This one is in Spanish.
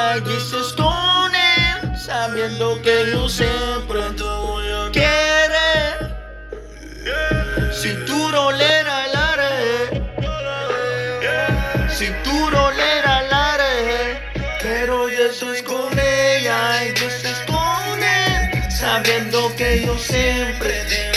ella y dices con él, sabiendo que yo siempre te voy a querer. Si tú rolera la haré, si tú rolera la haré, pero yo estoy con ella y yo estoy con él, sabiendo que yo siempre te